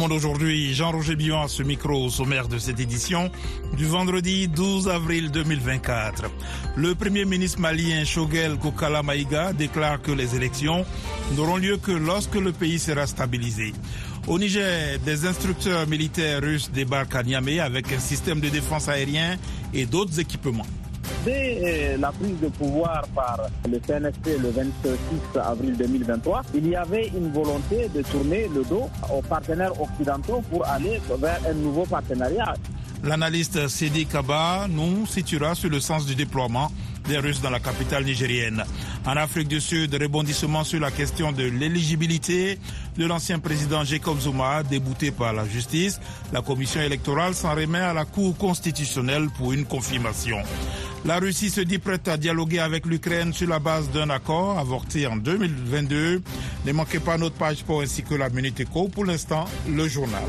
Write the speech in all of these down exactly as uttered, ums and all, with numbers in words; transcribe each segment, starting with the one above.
Monde aujourd'hui, Jean-Roger Billon à ce micro au sommaire de cette édition du vendredi douze avril deux mille vingt-quatre. Le premier ministre malien Choguel Kokala Maïga déclare que les élections n'auront lieu que lorsque le pays sera stabilisé. Au Niger, des instructeurs militaires russes débarquent à Niamey avec un système de défense aérien et d'autres équipements. Dès la prise de pouvoir par le C N S P le vingt-six avril deux mille vingt-trois, il y avait une volonté de tourner le dos aux partenaires occidentaux pour aller vers un nouveau partenariat. L'analyste Sidi Kaba nous situera sur le sens du déploiement des Russes dans la capitale nigérienne. En Afrique du Sud, rebondissement sur la question de l'éligibilité de l'ancien président Jacob Zuma, débouté par la justice. La commission électorale s'en remet à la Cour constitutionnelle pour une confirmation. La Russie se dit prête à dialoguer avec l'Ukraine sur la base d'un accord avorté en deux mille vingt-deux. Ne manquez pas notre page sport ainsi que la Minute Éco. Pour l'instant, le journal.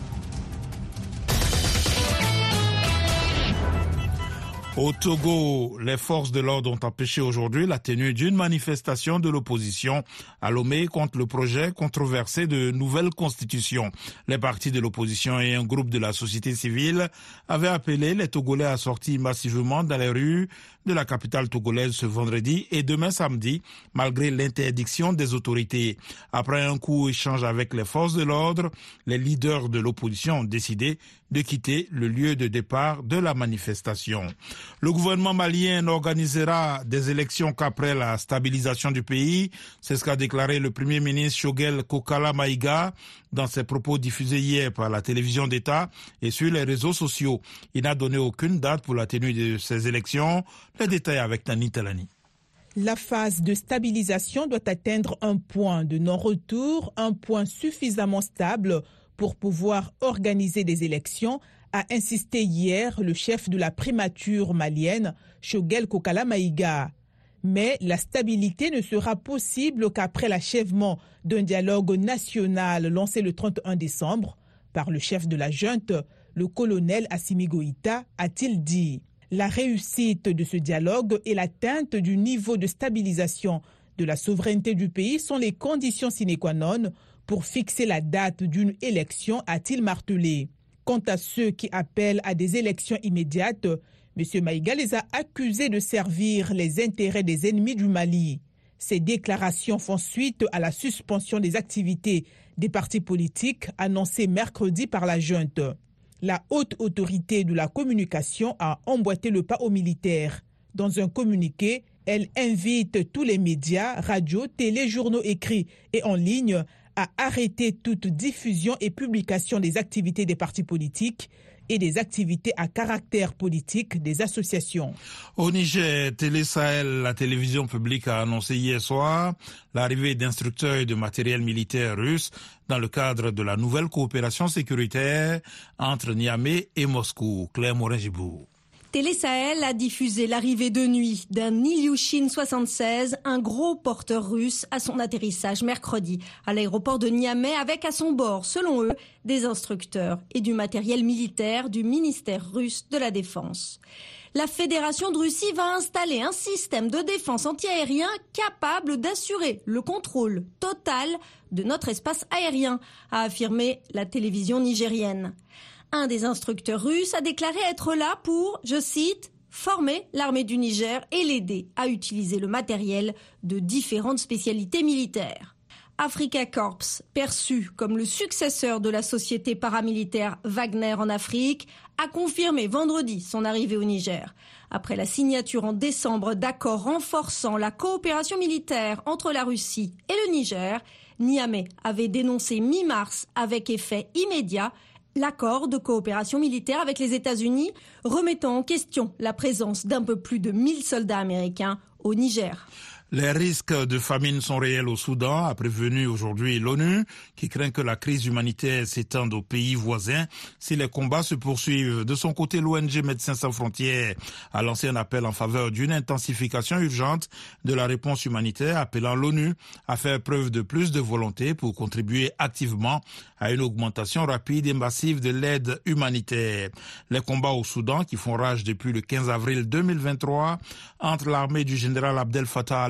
Au Togo, les forces de l'ordre ont empêché aujourd'hui la tenue d'une manifestation de l'opposition à Lomé contre le projet controversé de nouvelle constitution. Les partis de l'opposition et un groupe de la société civile avaient appelé les Togolais à sortir massivement dans les rues de la capitale togolaise ce vendredi et demain samedi, malgré l'interdiction des autorités. Après un court échange avec les forces de l'ordre, les leaders de l'opposition ont décidé de quitter le lieu de départ de la manifestation. Le gouvernement malien n'organisera des élections qu'après la stabilisation du pays. C'est ce qu'a déclaré le premier ministre Choguel Kokala Maïga dans ses propos diffusés hier par la télévision d'État et sur les réseaux sociaux. Il n'a donné aucune date pour la tenue de ces élections. Les détails avec Tani Talani. La phase de stabilisation doit atteindre un point de non-retour, un point suffisamment stable pour pouvoir organiser des élections, a insisté hier le chef de la primature malienne, Choguel Kokala Maïga. Mais la stabilité ne sera possible qu'après l'achèvement d'un dialogue national lancé le trente et un décembre par le chef de la junte, le colonel Assimi Goïta, a-t-il dit. La réussite de ce dialogue et l'atteinte du niveau de stabilisation de la souveraineté du pays sont les conditions sine qua non pour fixer la date d'une élection, a-t-il martelé. Quant à ceux qui appellent à des élections immédiates, M. Maïga les a accusés de servir les intérêts des ennemis du Mali. Ces déclarations font suite à la suspension des activités des partis politiques annoncées mercredi par la junte. La haute autorité de la communication a emboîté le pas aux militaires. Dans un communiqué, elle invite tous les médias, radios, télé, journaux écrits et en ligne à arrêter toute diffusion et publication des activités des partis politiques et des activités à caractère politique des associations. Au Niger, Télé Sahel, la télévision publique a annoncé hier soir l'arrivée d'instructeurs et de matériel militaire russe dans le cadre de la nouvelle coopération sécuritaire entre Niamey et Moscou. Claire Morin-Gibou. Télé Sahel a diffusé l'arrivée de nuit d'un Ilyushin soixante-seize, un gros porteur russe, à son atterrissage mercredi à l'aéroport de Niamey avec à son bord, selon eux, des instructeurs et du matériel militaire du ministère russe de la Défense. La Fédération de Russie va installer un système de défense antiaérien capable d'assurer le contrôle total de notre espace aérien, a affirmé la télévision nigérienne. Un des instructeurs russes a déclaré être là pour, je cite, « former l'armée du Niger et l'aider à utiliser le matériel de différentes spécialités militaires ». Africa Corps, perçu comme le successeur de la société paramilitaire Wagner en Afrique, a confirmé vendredi son arrivée au Niger. Après la signature en décembre d'accords renforçant la coopération militaire entre la Russie et le Niger, Niamey avait dénoncé mi-mars avec effet immédiat l'accord de coopération militaire avec les États-Unis, remettant en question la présence d'un peu plus de mille soldats américains au Niger. Les risques de famine sont réels au Soudan, a prévenu aujourd'hui l'ONU, qui craint que la crise humanitaire s'étende aux pays voisins si les combats se poursuivent. De son côté, l'O N G Médecins sans frontières a lancé un appel en faveur d'une intensification urgente de la réponse humanitaire, appelant l'ONU à faire preuve de plus de volonté pour contribuer activement à une augmentation rapide et massive de l'aide humanitaire. Les combats au Soudan, qui font rage depuis le quinze avril deux mille vingt-trois entre l'armée du général Abdel Fattah al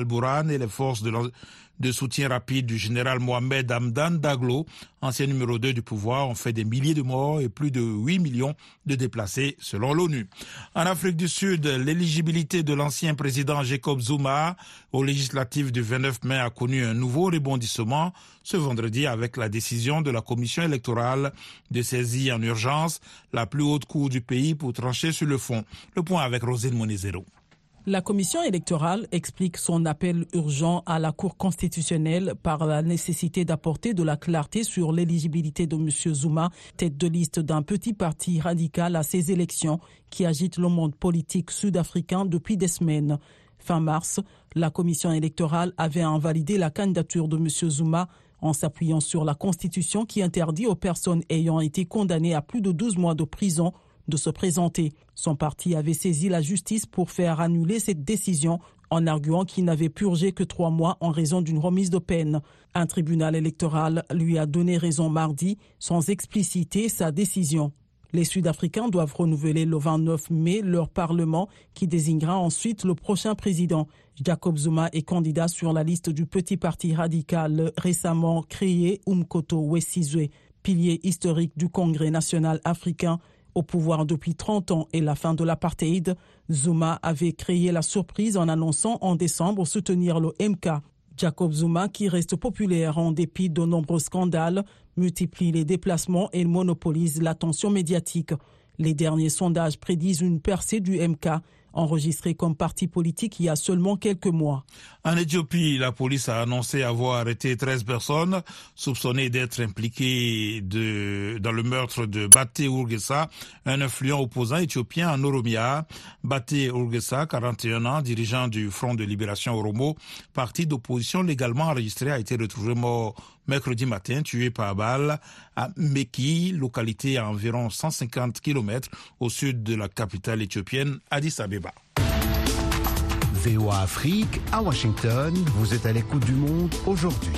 Bourhan et les forces de, de soutien rapide du général Mohamed Hamdan Daglo, ancien numéro deux du pouvoir, ont fait des milliers de morts et plus de huit millions de déplacés selon l'ONU. En Afrique du Sud, l'éligibilité de l'ancien président Jacob Zuma aux législatives du vingt-neuf mai a connu un nouveau rebondissement ce vendredi avec la décision de la commission électorale de saisir en urgence la plus haute cour du pays pour trancher sur le fond. Le point avec Rosine Monizero. La commission électorale explique son appel urgent à la Cour constitutionnelle par la nécessité d'apporter de la clarté sur l'éligibilité de M. Zuma, tête de liste d'un petit parti radical à ces élections qui agite le monde politique sud-africain depuis des semaines. Fin mars, la commission électorale avait invalidé la candidature de M. Zuma en s'appuyant sur la Constitution qui interdit aux personnes ayant été condamnées à plus de douze mois de prison de se présenter. Son parti avait saisi la justice pour faire annuler cette décision en arguant qu'il n'avait purgé que trois mois en raison d'une remise de peine. Un tribunal électoral lui a donné raison mardi sans expliciter sa décision. Les Sud-Africains doivent renouveler le vingt-neuf mai leur parlement qui désignera ensuite le prochain président. Jacob Zuma est candidat sur la liste du petit parti radical récemment créé Umkhonto we Sizwe, pilier historique du Congrès national africain. Au pouvoir depuis trente ans et la fin de l'apartheid, Zuma avait créé la surprise en annonçant en décembre soutenir le M K. Jacob Zuma, qui reste populaire en dépit de nombreux scandales, multiplie les déplacements et monopolise l'attention médiatique. Les derniers sondages prédisent une percée du M K, enregistré comme parti politique il y a seulement quelques mois. En Éthiopie, la police a annoncé avoir arrêté treize personnes soupçonnées d'être impliquées de, dans le meurtre de Batte Urgesa, un influent opposant éthiopien en Oromia. Batte Urgesa, quarante et un ans, dirigeant du Front de Libération Oromo, parti d'opposition légalement enregistré, a été retrouvé mort mercredi matin, tué par balle à Meki, localité à environ cent cinquante kilomètres au sud de la capitale éthiopienne, Addis Abeba. V O A Afrique, à Washington, vous êtes à l'écoute du monde aujourd'hui.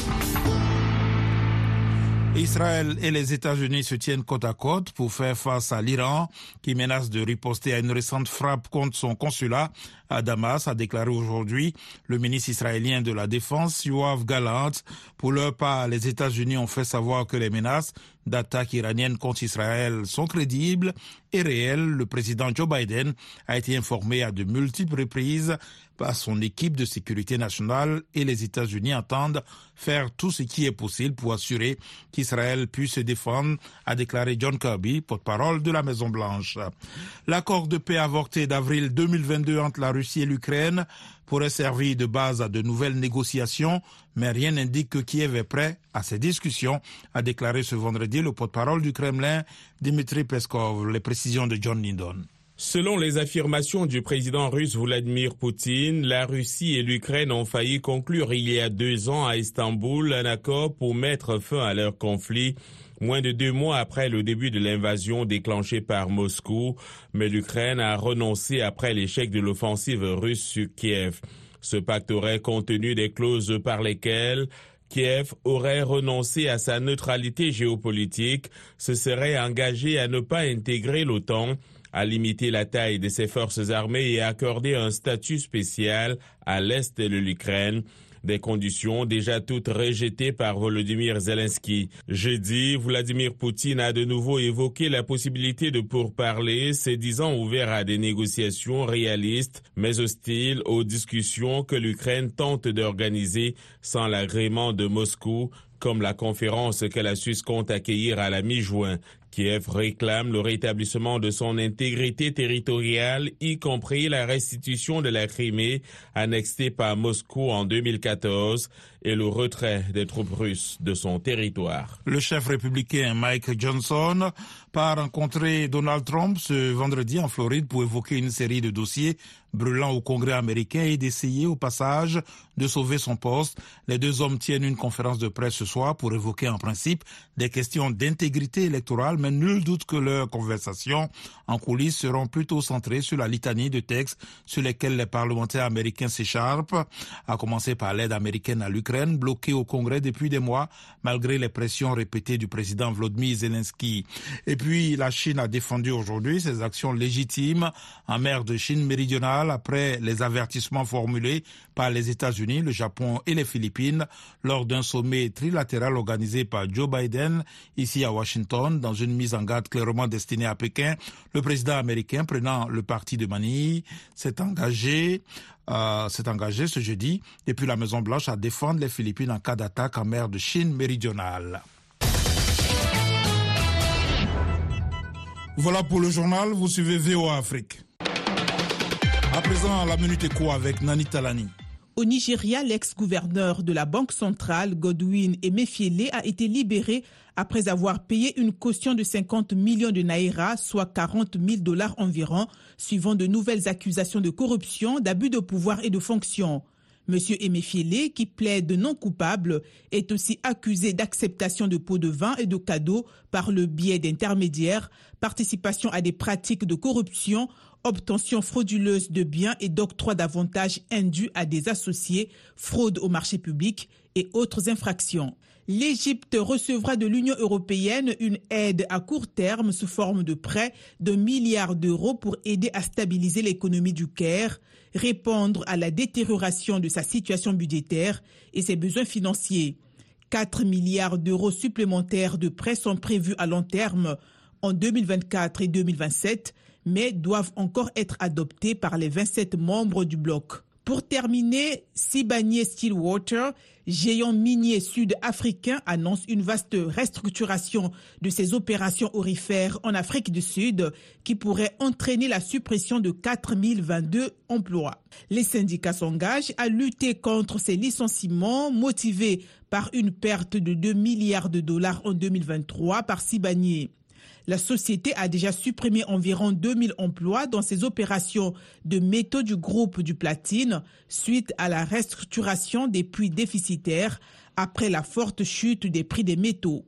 Israël et les États-Unis se tiennent côte à côte pour faire face à l'Iran qui menace de riposter à une récente frappe contre son consulat à Damas, a déclaré aujourd'hui le ministre israélien de la Défense, Yoav Gallant. Pour leur part, les États-Unis ont fait savoir que les menaces d'attaques iraniennes contre Israël sont crédibles et réelles. Le président Joe Biden a été informé à de multiples reprises par son équipe de sécurité nationale et les États-Unis entendent faire tout ce qui est possible pour assurer qu'Israël puisse se défendre, a déclaré John Kirby, porte-parole de la Maison-Blanche. L'accord de paix avorté d'avril deux mille vingt-deux entre la Russie et l'Ukraine pourrait servir de base à de nouvelles négociations, mais rien n'indique que Kiev est prêt à ces discussions, a déclaré ce vendredi le porte-parole du Kremlin, Dmitry Peskov. Les précisions de John Lindon. Selon les affirmations du président russe Vladimir Poutine, la Russie et l'Ukraine ont failli conclure il y a deux ans à Istanbul un accord pour mettre fin à leur conflit, moins de deux mois après le début de l'invasion déclenchée par Moscou, mais l'Ukraine a renoncé après l'échec de l'offensive russe sur Kiev. Ce pacte aurait contenu des clauses par lesquelles Kiev aurait renoncé à sa neutralité géopolitique, se serait engagé à ne pas intégrer l'OTAN, à limiter la taille de ses forces armées et à accorder un statut spécial à l'est de l'Ukraine, des conditions déjà toutes rejetées par Volodymyr Zelensky. Jeudi, Vladimir Poutine a de nouveau évoqué la possibilité de pourparlers, se disant ouvert à des négociations réalistes, mais hostiles aux discussions que l'Ukraine tente d'organiser sans l'agrément de Moscou, comme la conférence que la Suisse compte accueillir à la mi-juin. Kiev réclame le rétablissement de son intégrité territoriale, y compris la restitution de la Crimée, annexée par Moscou en deux mille quatorze, et le retrait des troupes russes de son territoire. Le chef républicain Mike Johnson part rencontrer Donald Trump ce vendredi en Floride pour évoquer une série de dossiers brûlant au Congrès américain et d'essayer au passage de sauver son poste. Les deux hommes tiennent une conférence de presse ce soir pour évoquer en principe des questions d'intégrité électorale, mais nul doute que leurs conversations en coulisses seront plutôt centrées sur la litanie de textes sur lesquels les parlementaires américains s'écharpent, à commencer par l'aide américaine à l'Ukraine, bloquée au Congrès depuis des mois, malgré les pressions répétées du président Volodymyr Zelensky. Et puis, la Chine a défendu aujourd'hui ses actions légitimes en mer de Chine méridionale unilatérale après les avertissements formulés par les États-Unis, le Japon et les Philippines lors d'un sommet trilatéral organisé par Joe Biden ici à Washington dans une mise en garde clairement destinée à Pékin. Le président américain, prenant le parti de Manille, s'est engagé Euh, s'est engagé ce jeudi depuis la Maison-Blanche à défendre les Philippines en cas d'attaque en mer de Chine méridionale. Voilà pour le journal, vous suivez V O A Afrique. À présent, la Minute Éco avec Nani Talani. Au Nigeria, l'ex-gouverneur de la Banque centrale, Godwin Emefiele, a été libéré après avoir payé une caution de cinquante millions de naira, soit quarante mille dollars environ, suivant de nouvelles accusations de corruption, d'abus de pouvoir et de fonction. Monsieur Emefiele, qui plaide non coupable, est aussi accusé d'acceptation de pots de vin et de cadeaux par le biais d'intermédiaires, participation à des pratiques de corruption, obtention frauduleuse de biens et d'octroi d'avantages indus à des associés, fraude au marché public et autres infractions. L'Égypte recevra de l'Union européenne une aide à court terme sous forme de prêt de milliards d'euros pour aider à stabiliser l'économie du Caire, répondre à la détérioration de sa situation budgétaire et ses besoins financiers. quatre milliards d'euros supplémentaires de prêts sont prévus à long terme en deux mille vingt-quatre et deux mille vingt-sept, mais doivent encore être adoptés par les vingt-sept membres du bloc. Pour terminer, Sibanye-Stillwater, géant minier sud-africain, annonce une vaste restructuration de ses opérations aurifères en Afrique du Sud qui pourrait entraîner la suppression de quatre mille vingt-deux emplois. Les syndicats s'engagent à lutter contre ces licenciements motivés par une perte de deux milliards de dollars en deux mille vingt-trois par Sibanye. La société a déjà supprimé environ deux mille emplois dans ses opérations de métaux du groupe du platine suite à la restructuration des puits déficitaires après la forte chute des prix des métaux.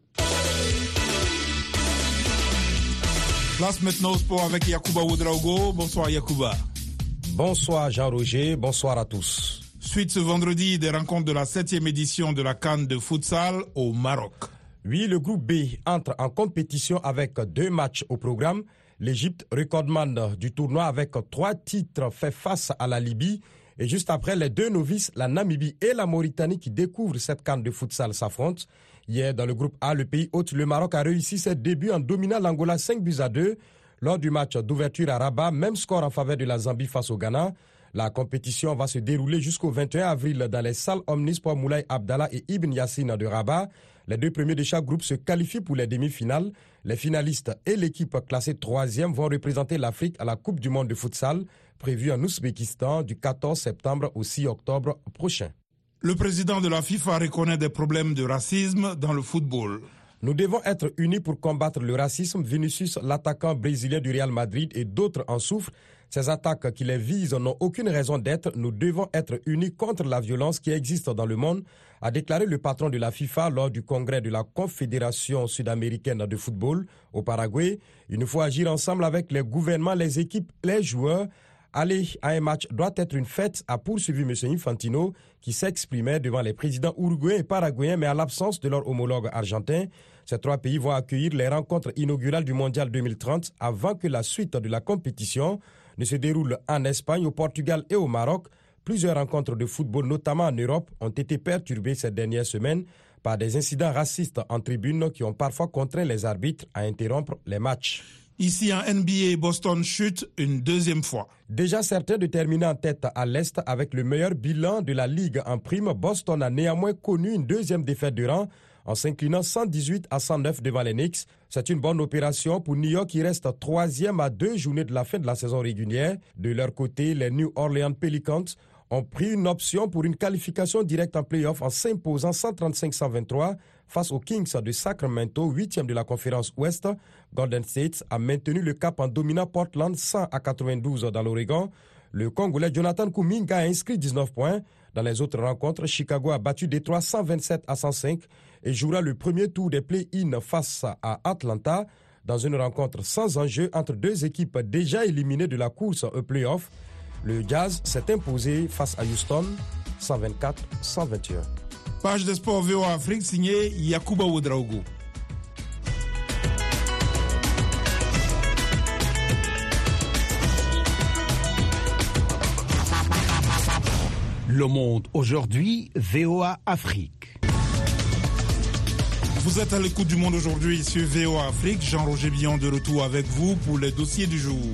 Place maintenant au sport avec Yacouba Ouedraogo. Bonsoir Yacouba. Bonsoir Jean-Roger, bonsoir à tous. Suite ce vendredi des rencontres de la septième édition de la CAN de futsal au Maroc. Oui, le groupe B entre en compétition avec deux matchs au programme. L'Égypte, recordman du tournoi avec trois titres, fait face à la Libye. Et juste après, les deux novices, la Namibie et la Mauritanie qui découvrent cette CAN de futsal s'affrontent. Hier, dans le groupe A, le pays hôte, le Maroc a réussi ses débuts en dominant l'Angola cinq buts à deux. Lors du match d'ouverture à Rabat, même score en faveur de la Zambie face au Ghana. La compétition va se dérouler jusqu'au vingt et un avril dans les salles Omnisport Moulay Abdallah et Ibn Yassine de Rabat. Les deux premiers de chaque groupe se qualifient pour les demi-finales. Les finalistes et l'équipe classée troisième vont représenter l'Afrique à la Coupe du monde de futsal, prévue en Ouzbékistan du quatorze septembre au six octobre prochain. Le président de la FIFA reconnaît des problèmes de racisme dans le football. Nous devons être unis pour combattre le racisme. Vinicius, l'attaquant brésilien du Real Madrid, et d'autres en souffrent. Ces attaques qui les visent n'ont aucune raison d'être. Nous devons être unis contre la violence qui existe dans le monde, a déclaré le patron de la FIFA lors du congrès de la Confédération sud-américaine de football au Paraguay. Il nous faut agir ensemble avec les gouvernements, les équipes, les joueurs. Aller à un match doit être une fête, a poursuivi M. Infantino, qui s'exprimait devant les présidents uruguayens et paraguayens, mais à l'absence de leur homologue argentin. Ces trois pays vont accueillir les rencontres inaugurales du Mondial deux mille trente avant que la suite de la compétition ne se déroule en Espagne, au Portugal et au Maroc. Plusieurs rencontres de football, notamment en Europe, ont été perturbées ces dernières semaines par des incidents racistes en tribune qui ont parfois contraint les arbitres à interrompre les matchs. Ici en N B A, Boston chute une deuxième fois. Déjà certain de terminer en tête à l'Est avec le meilleur bilan de la Ligue en prime, Boston a néanmoins connu une deuxième défaite de rang en s'inclinant cent dix-huit à cent neuf devant les Knicks. C'est une bonne opération pour New York qui reste troisième à deux journées de la fin de la saison régulière. De leur côté, les New Orleans Pelicans ont pris une option pour une qualification directe en play-off en s'imposant cent trente-cinq à cent vingt-trois face aux Kings de Sacramento, huitième de la conférence Ouest. Golden State a maintenu le cap en dominant Portland cent à quatre-vingt-douze dans l'Oregon. Le Congolais Jonathan Kuminga a inscrit dix-neuf points. Dans les autres rencontres, Chicago a battu Détroit cent vingt-sept à cent cinq et jouera le premier tour des play-in face à Atlanta dans une rencontre sans enjeu entre deux équipes déjà éliminées de la course au play-off. Le Jazz s'est imposé face à Houston cent vingt-quatre à cent vingt et un. Page de sport V O A Afrique signée Yacouba Ouedraogo. Le Monde aujourd'hui, V O A Afrique. Vous êtes à l'écoute du Monde aujourd'hui sur V O A Afrique. Jean-Roger Billon de retour avec vous pour les dossiers du jour.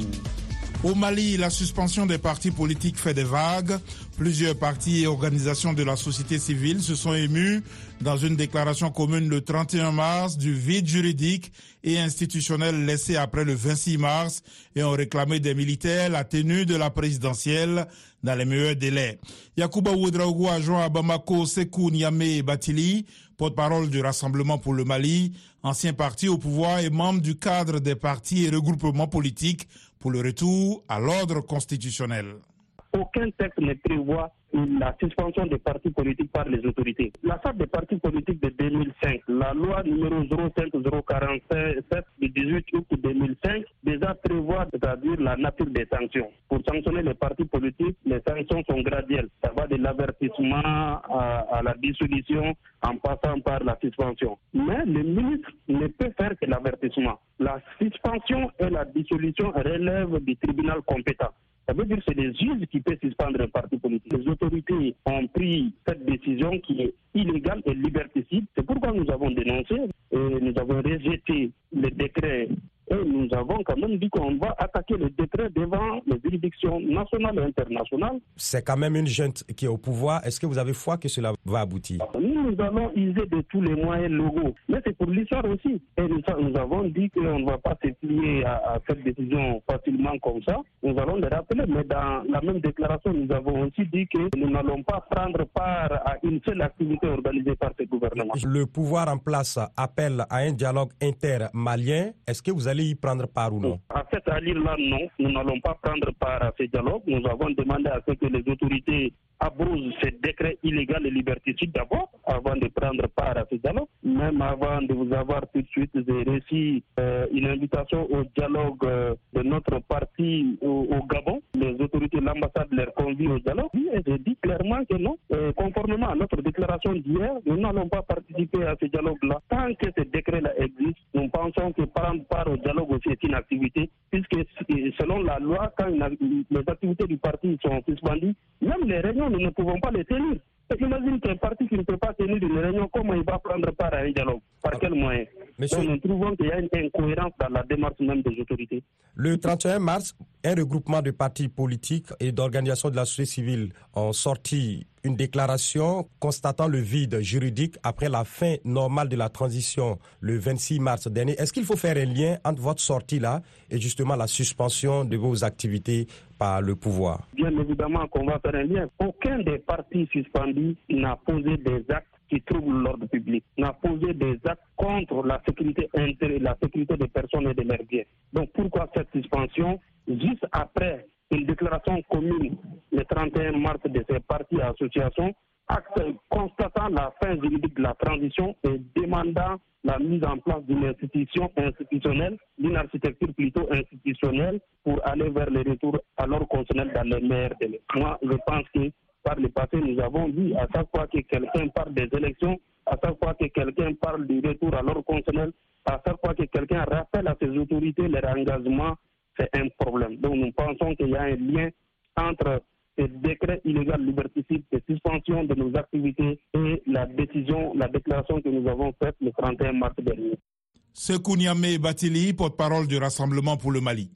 Au Mali, la suspension des partis politiques fait des vagues. Plusieurs partis et organisations de la société civile se sont émus dans une déclaration commune le trente et un mars du vide juridique et institutionnel laissé après le vingt-six mars et ont réclamé des militaires la tenue de la présidentielle dans les meilleurs délais. Yacouba Ouedraogo a joint à Bamako Sékou Niamé Batili, porte-parole du Rassemblement pour le Mali, ancien parti au pouvoir et membre du cadre des partis et regroupements politiques pour le retour à l'ordre constitutionnel. Aucun texte ne prévoit la suspension des partis politiques par les autorités. La charte des partis politiques de deux mille cinq, la loi numéro zéro cinq zéro quarante-sept du dix-huit août deux mille cinq, déjà prévoit, c'est-à-dire la nature des sanctions. Pour sanctionner les partis politiques, les sanctions sont graduelles. Ça va de l'avertissement à, à la dissolution en passant par la suspension. Mais le ministre ne peut faire que l'avertissement. La suspension et la dissolution relèvent du tribunal compétent. Ça veut dire que c'est les juges qui peuvent suspendre un parti politique. Les autorités ont pris cette décision qui est illégale et liberticide. C'est pourquoi nous avons dénoncé et nous avons rejeté le décret. Et nous avons quand même dit qu'on va attaquer le décret devant les juridictions nationales et internationales. C'est quand même une junte qui est au pouvoir. Est-ce que vous avez foi que cela va aboutir? Nous, nous allons user de tous les moyens légaux. Mais c'est pour l'histoire aussi. Et nous, nous avons dit qu'on ne va pas se plier à, à cette décision facilement comme ça. Nous allons le rappeler. Mais dans la même déclaration, nous avons aussi dit que nous n'allons pas prendre part à une seule activité organisée par ce gouvernement. Le pouvoir en place appelle à un dialogue inter-malien. Est-ce que vous allez y prendre part ou non? À cette allure-là, non. Nous n'allons pas prendre part à ce dialogue. Nous avons demandé à ce que les autorités abrogent ce décret illégal et liberticide d'abord, avant de prendre part à ce dialogue. Même avant de vous avoir tout de suite, j'ai reçu euh, une invitation au dialogue euh, de notre parti au, au Gabon. Les autorités de l'ambassade leur convient au dialogue. Et j'ai dit clairement que non. Euh, conformément à notre déclaration d'hier, nous n'allons pas participer à ce dialogue-là. Tant que ce décret-là existe, nous pensons que prendre part au dialogue aussi est une activité, puisque selon la loi, quand une, les activités du parti sont suspendues, même les réunions, nous ne pouvons pas les tenir. Imagine qu'un parti qui ne peut pas tenir une réunion, comment il va prendre part à un dialogue? Par quel moyen? Monsieur... Donc nous trouvons qu'il y a une incohérence dans la démarche même des autorités. Le trente et un mars, un regroupement de partis politiques et d'organisations de la société civile ont sorti une déclaration constatant le vide juridique après la fin normale de la transition le vingt-six mars dernier. Est-ce qu'il faut faire un lien entre votre sortie là et justement la suspension de vos activités par le pouvoir? Bien évidemment qu'on va faire un lien. Aucun des partis suspendus n'a posé des actes qui troublent l'ordre public, n'a posé des actes contre la sécurité intérieure, la sécurité des personnes et de leurs biens. Donc pourquoi cette suspension? Juste après une déclaration commune le trente et un mars de ces partis et associations, acte constatant la fin juridique de la transition et demandant la mise en place d'une institution institutionnelle, d'une architecture plutôt institutionnelle pour aller vers le retour à l'ordre constitutionnel dans les meilleurs délais. Moi, je pense que par le passé, nous avons dit à chaque fois que quelqu'un parle des élections, à chaque fois que quelqu'un parle du retour à l'ordre constitutionnel, à chaque fois que quelqu'un rappelle à ses autorités leur engagement, c'est un problème. Donc nous pensons qu'il y a un lien entre ce décret illégal liberticide de suspension de nos activités et la décision, la déclaration que nous avons faite le trente et un mars dernier. Sékou Niamé Batili, porte-parole du Rassemblement pour le Mali.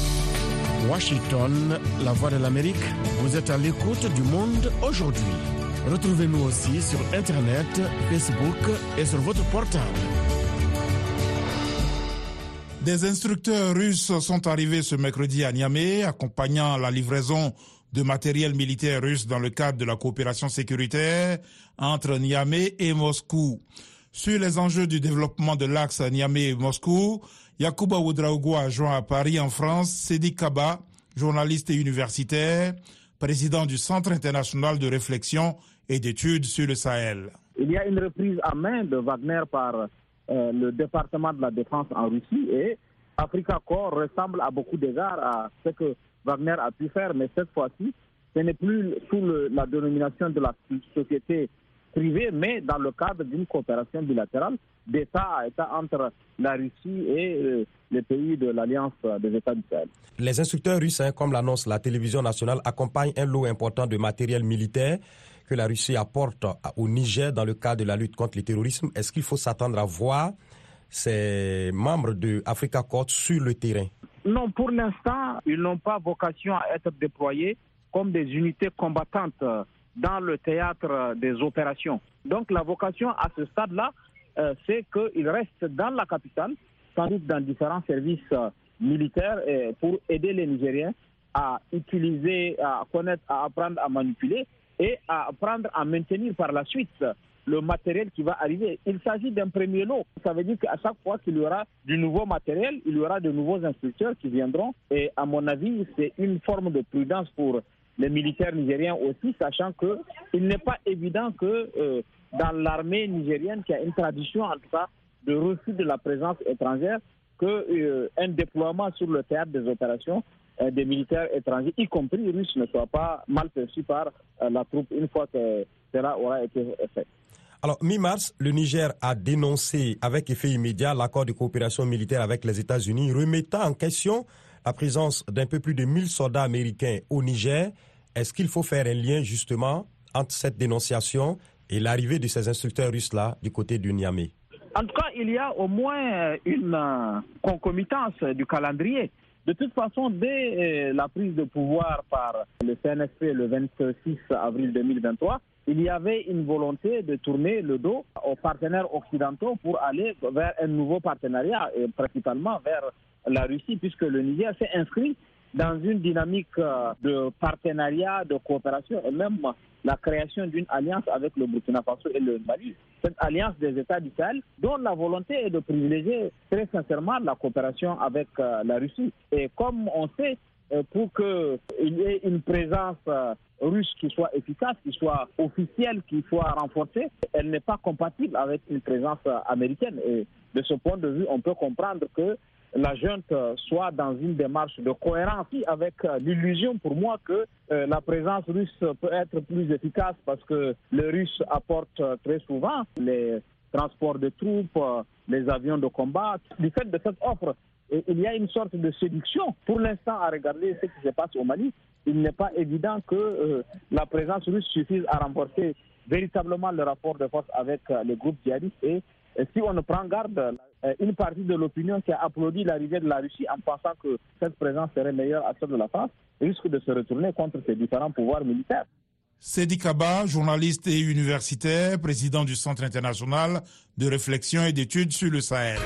Washington, la voix de l'Amérique, vous êtes à l'écoute du Monde aujourd'hui. Retrouvez-nous aussi sur Internet, Facebook et sur votre portable. Des instructeurs russes sont arrivés ce mercredi à Niamey, accompagnant la livraison de matériel militaire russe dans le cadre de la coopération sécuritaire entre Niamey et Moscou. Sur les enjeux du développement de l'axe Niamey et Moscou, Yacouba Ouedraogo a joint à Paris en France Sedi Kaba, journaliste et universitaire, président du Centre international de réflexion et d'études sur le Sahel. Il y a une reprise à main de Wagner par euh, le département de la défense en Russie et Africa Corps ressemble à beaucoup d'égards à ce que Wagner a pu faire, mais cette fois-ci, ce n'est plus sous le, la dénomination de la société privée, mais dans le cadre d'une coopération bilatérale d'État à État entre la Russie et euh, les pays de l'Alliance des États du Sahel. Les instructeurs russes, hein, comme l'annonce la télévision nationale, accompagnent un lot important de matériel militaire que la Russie apporte au Niger dans le cadre de la lutte contre le terrorisme. Est-ce qu'il faut s'attendre à voir ces membres de Africa Corps sur le terrain? Non, pour l'instant, ils n'ont pas vocation à être déployés comme des unités combattantes dans le théâtre des opérations. Donc la vocation à ce stade-là, euh, c'est qu'ils restent dans la capitale, sans doute dans différents services euh, militaires, et pour aider les Nigériens à utiliser, à connaître, à apprendre à manipuler et à apprendre à maintenir par la suite le matériel qui va arriver. Il s'agit d'un premier lot. Ça veut dire qu'à chaque fois qu'il y aura du nouveau matériel, il y aura de nouveaux instructeurs qui viendront. Et à mon avis, c'est une forme de prudence pour les militaires nigériens aussi, sachant qu'il n'est pas évident que euh, dans l'armée nigérienne, qui a une tradition en tout cas de refus de la présence étrangère, qu'un euh, déploiement sur le théâtre des opérations euh, des militaires étrangers, y compris russes, ne soit pas mal perçu par euh, la troupe une fois que cela aura été fait. Alors, mi-mars, le Niger a dénoncé avec effet immédiat l'accord de coopération militaire avec les États-Unis, remettant en question la présence d'un peu plus de mille soldats américains au Niger. Est-ce qu'il faut faire un lien justement entre cette dénonciation et l'arrivée de ces instructeurs russes-là du côté du Niamey? En tout cas, il y a au moins une euh, concomitance du calendrier. De toute façon, dès euh, la prise de pouvoir par le C N S P le vingt-six avril deux mille vingt-trois, il y avait une volonté de tourner le dos aux partenaires occidentaux pour aller vers un nouveau partenariat, et principalement vers la Russie, puisque le Niger s'est inscrit dans une dynamique de partenariat, de coopération et même la création d'une alliance avec le Burkina Faso et le Mali. Cette alliance des États du Sahel, dont la volonté est de privilégier très sincèrement la coopération avec la Russie. Et comme on sait, pour qu'il y ait une présence russe qui soit efficace, qui soit officielle, qui soit renforcée, elle n'est pas compatible avec une présence américaine. Et de ce point de vue, on peut comprendre que la junte soit dans une démarche de cohérence avec l'illusion pour moi que euh, la présence russe peut être plus efficace parce que les Russes apportent très souvent les transports de troupes, les avions de combat. Du fait de cette offre, il y a une sorte de séduction. Pour l'instant, à regarder ce qui se passe au Mali, il n'est pas évident que euh, la présence russe suffise à renforcer véritablement le rapport de force avec euh, les groupes djihadistes. Et, et si on ne prend garde, euh, une partie de l'opinion qui a applaudi l'arrivée de la Russie en pensant que cette présence serait meilleure à celle de la France, risque de se retourner contre ces différents pouvoirs militaires. Seydi Kaba, journaliste et universitaire, président du Centre international de réflexion et d'études sur le Sahel.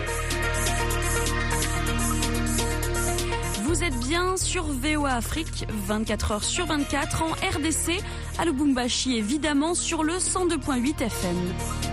Vous êtes bien sur V O A Afrique, vingt-quatre heures sur vingt-quatre en R D C, à Lubumbashi évidemment sur le cent deux virgule huit F M.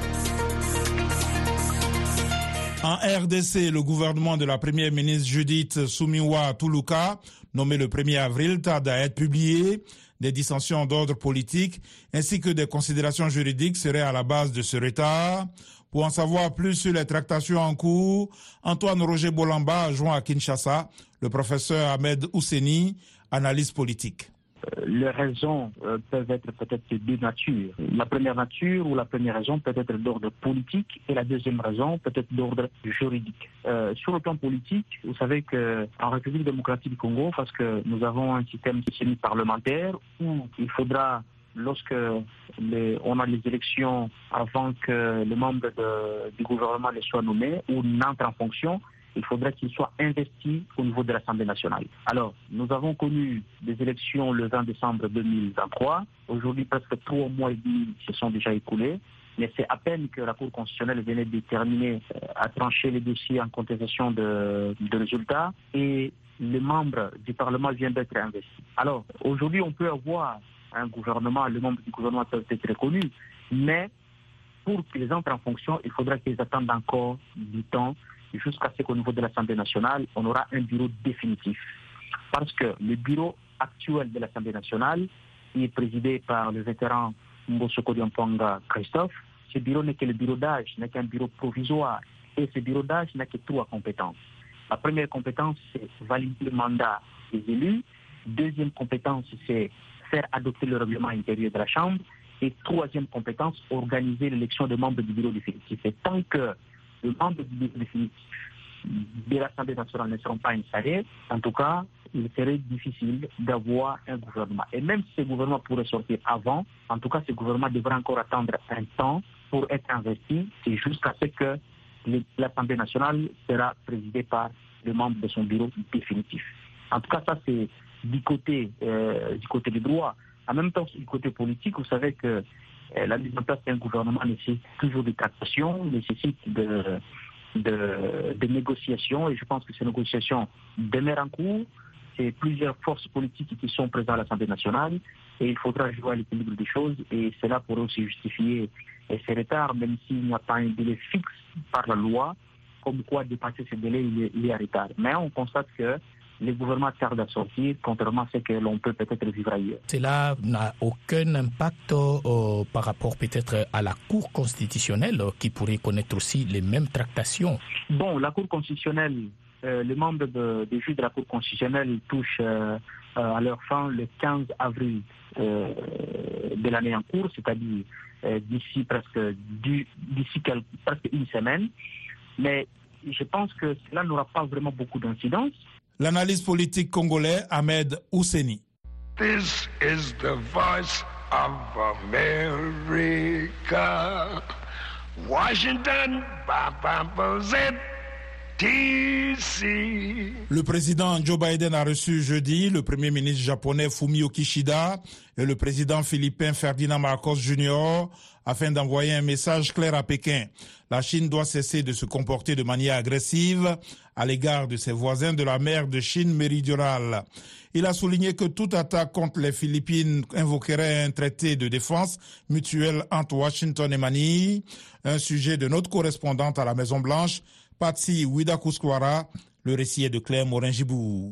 En R D C, le gouvernement de la première ministre Judith Suminwa Tuluka, nommé le premier avril, tarde à être publié. Des dissensions d'ordre politique ainsi que des considérations juridiques seraient à la base de ce retard. Pour en savoir plus sur les tractations en cours, Antoine Roger Bolamba a joint à Kinshasa le professeur Ahmed Ousseni, analyste politique. Les raisons euh, peuvent être peut-être de deux natures. La première nature ou la première raison peut être d'ordre politique et la deuxième raison peut être d'ordre juridique. Euh, sur le plan politique, vous savez qu'en République démocratique du Congo, parce que nous avons un système semi-parlementaire où il faudra, lorsque les, on a les élections avant que le membre de, du gouvernement ne soit nommé ou n'entre en fonction, il faudrait qu'il soit investi au niveau de l'Assemblée nationale. Alors, nous avons connu des élections le vingt décembre deux mille vingt-trois. Aujourd'hui, presque trois mois et demi se sont déjà écoulés. Mais c'est à peine que la Cour constitutionnelle venait de terminer euh, à trancher les dossiers en contestation de, de résultats et les membres du Parlement viennent d'être investis. Alors, aujourd'hui, on peut avoir un gouvernement, les membres du gouvernement peuvent être reconnus, mais pour qu'ils entrent en fonction, il faudra qu'ils attendent encore du temps jusqu'à ce qu'au niveau de l'Assemblée nationale, on aura un bureau définitif. Parce que le bureau actuel de l'Assemblée nationale, qui est présidé par le vétéran Mbosoko Diamponga Christophe, ce bureau n'est que le bureau d'âge, n'est qu'un bureau provisoire. Et ce bureau d'âge n'a que trois compétences. La première compétence, c'est valider le mandat des élus. Deuxième compétence, c'est faire adopter le règlement intérieur de la Chambre. Et troisième compétence, organiser l'élection des membres du bureau définitif. Et tant que les membres du bureau définitif de l'Assemblée nationale ne seront pas installés, en tout cas, il serait difficile d'avoir un gouvernement. Et même si ce gouvernement pourrait sortir avant, en tout cas, ce gouvernement devrait encore attendre un temps pour être investi. C'est jusqu'à ce que l'Assemblée nationale sera présidée par les membres de son bureau définitif. En tout cas, ça, c'est du côté, euh, du côté du droit. En même temps, du côté politique, vous savez que euh, la mise en place d'un gouvernement nécessite toujours des tractations, nécessite de, de, de négociations, et je pense que ces négociations demeurent en cours. C'est plusieurs forces politiques qui sont présentes à l'Assemblée nationale, et il faudra jouer à l'équilibre des choses, et cela pourrait aussi justifier ces retards, même s'il n'y a pas un délai fixe par la loi, comme quoi dépasser ce délai, il est, il est à retard. Mais on constate que les gouvernements tardent à sortir, contrairement à ce que l'on peut peut-être vivre ailleurs. Cela n'a aucun impact euh, par rapport peut-être à la Cour constitutionnelle, euh, qui pourrait connaître aussi les mêmes tractations. Bon, la Cour constitutionnelle, euh, les membres de, des juges de la Cour constitutionnelle touchent euh, euh, à leur fin le quinze avril euh, de l'année en cours, c'est-à-dire euh, d'ici presque, du, d'ici quelques, presque une semaine. Mais je pense que cela n'aura pas vraiment beaucoup d'incidence. L'analyse politique congolais Ahmed Ouseni. This is the voice of America. Washington, D C. Le président Joe Biden a reçu jeudi le premier ministre japonais Fumio Kishida et le président philippin Ferdinand Marcos Junior afin d'envoyer un message clair à Pékin. La Chine doit cesser de se comporter de manière agressive à l'égard de ses voisins de la mer de Chine méridionale. Il a souligné que toute attaque contre les Philippines invoquerait un traité de défense mutuelle entre Washington et Manille, un sujet de notre correspondante à la Maison-Blanche, Patsy Widakuskwara. Le récit est de Claire Morin-Gibou.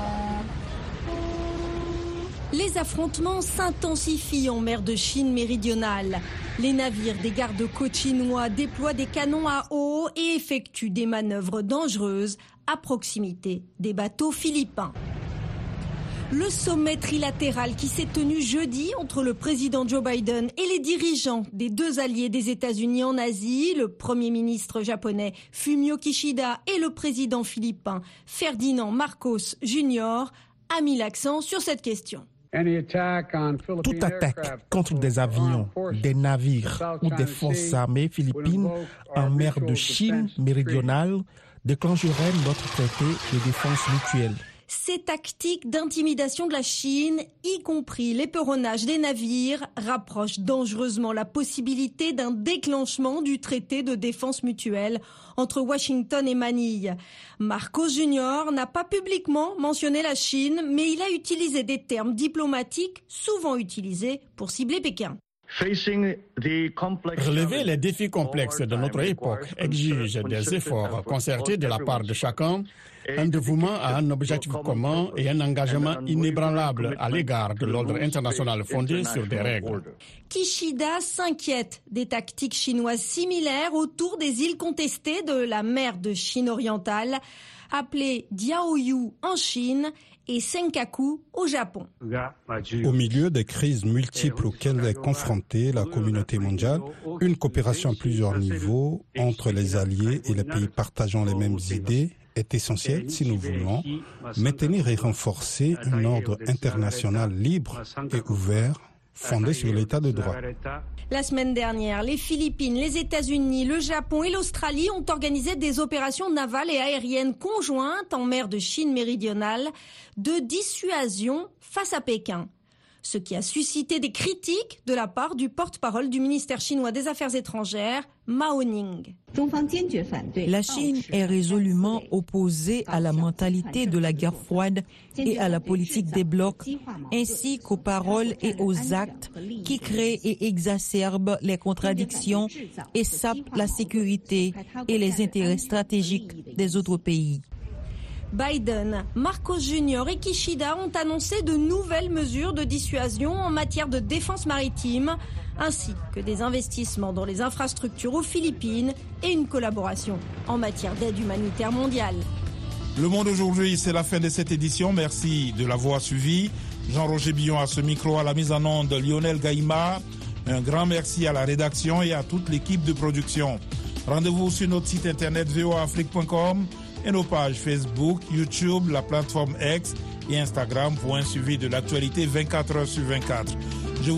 Les affrontements s'intensifient en mer de Chine méridionale. Les navires des gardes-côtes chinois déploient des canons à eau et effectuent des manœuvres dangereuses à proximité des bateaux philippins. Le sommet trilatéral qui s'est tenu jeudi entre le président Joe Biden et les dirigeants des deux alliés des États-Unis en Asie, le premier ministre japonais Fumio Kishida et le président philippin Ferdinand Marcos Junior, a mis l'accent sur cette question. Toute attaque contre des avions, des navires ou des forces armées philippines en mer de Chine méridionale déclencherait notre traité de défense mutuelle. Ces tactiques d'intimidation de la Chine, y compris l'éperonnage des navires, rapprochent dangereusement la possibilité d'un déclenchement du traité de défense mutuelle entre Washington et Manille. Marcos Junior n'a pas publiquement mentionné la Chine, mais il a utilisé des termes diplomatiques souvent utilisés pour cibler Pékin. Relever les défis complexes de notre époque exige des efforts concertés de la part de chacun, un dévouement à un objectif commun et un engagement inébranlable à l'égard de l'ordre international fondé sur des règles. Kishida s'inquiète des tactiques chinoises similaires autour des îles contestées de la mer de Chine orientale, appelées Diaoyu en Chine et Senkaku au Japon. Au milieu des crises multiples auxquelles est confrontée la communauté mondiale, une coopération à plusieurs niveaux entre les alliés et les pays partageant les mêmes idées est essentielle si nous voulons maintenir et renforcer un ordre international libre et ouvert fondé sur l'état de droit. La semaine dernière, les Philippines, les États-Unis, le Japon et l'Australie ont organisé des opérations navales et aériennes conjointes en mer de Chine méridionale de dissuasion face à Pékin. Ce qui a suscité des critiques de la part du porte-parole du ministère chinois des Affaires étrangères, Mao Ning. La Chine est résolument opposée à la mentalité de la guerre froide et à la politique des blocs, ainsi qu'aux paroles et aux actes qui créent et exacerbent les contradictions et sapent la sécurité et les intérêts stratégiques des autres pays. Biden, Marcos Junior et Kishida ont annoncé de nouvelles mesures de dissuasion en matière de défense maritime, ainsi que des investissements dans les infrastructures aux Philippines et une collaboration en matière d'aide humanitaire mondiale. Le Monde aujourd'hui, c'est la fin de cette édition. Merci de l'avoir suivi. Jean-Roger Billon à ce micro, à la mise en onde Lionel Gaïma. Un grand merci à la rédaction et à toute l'équipe de production. Rendez-vous sur notre site internet v o a afrique point com et nos pages Facebook, YouTube, la plateforme X et Instagram pour un suivi de l'actualité vingt-quatre heures sur vingt-quatre.